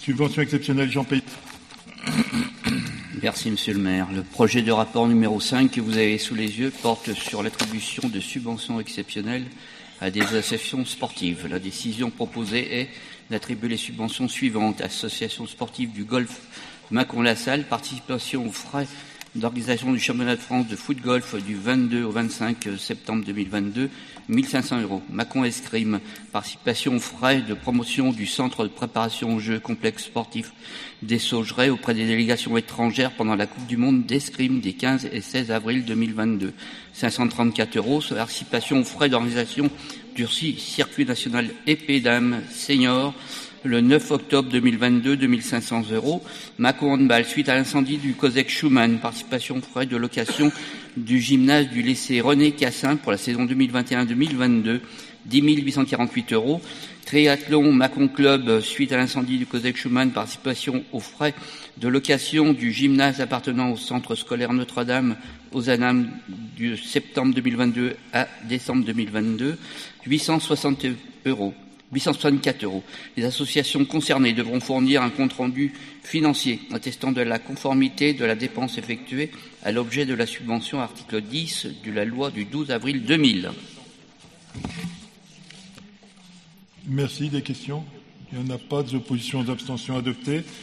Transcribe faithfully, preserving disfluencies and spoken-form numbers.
Subvention exceptionnelle, Jean Payet. Merci, Monsieur le maire. Le projet de rapport numéro cinq que vous avez sous les yeux porte sur l'attribution de subventions exceptionnelles à des associations sportives. La décision proposée est d'attribuer les subventions suivantes. Association sportive du golf Mâcon-la-Salle, participation aux frais d'organisation du championnat de France de foot-golf du vingt-deux au vingt-cinq septembre deux mille vingt-deux, mille cinq cents euros. Mâcon Escrime, participation aux frais de promotion du centre de préparation aux Jeux complexes sportifs des Saugerets auprès des délégations étrangères pendant la Coupe du Monde d'escrime des quinze et seize avril deux mille vingt-deux. cinq cent trente-quatre euros. Participation aux frais d'organisation du circuit national épée dames senior le neuf octobre deux mille vingt-deux, deux mille cinq cents euros. Mâcon Handball, suite à l'incendie du COSEC Schumann, participation aux frais de location du gymnase du lycée René Cassin pour la saison deux mille vingt et un deux mille vingt-deux, dix mille huit cent quarante-huit euros. Triathlon Mâcon Club, suite à l'incendie du COSEC Schumann, participation aux frais de location du gymnase appartenant au centre scolaire Notre-Dame aux Anam du septembre deux mille vingt-deux à décembre deux mille vingt-deux, huit cent soixante euros. huit cent soixante-quatre euros. Les associations concernées devront fournir un compte-rendu financier attestant de la conformité de la dépense effectuée à l'objet de la subvention article dix de la loi du douze avril deux mille. Merci. Des questions? Il n'y en a pas. Des oppositions, d'abstention adoptées.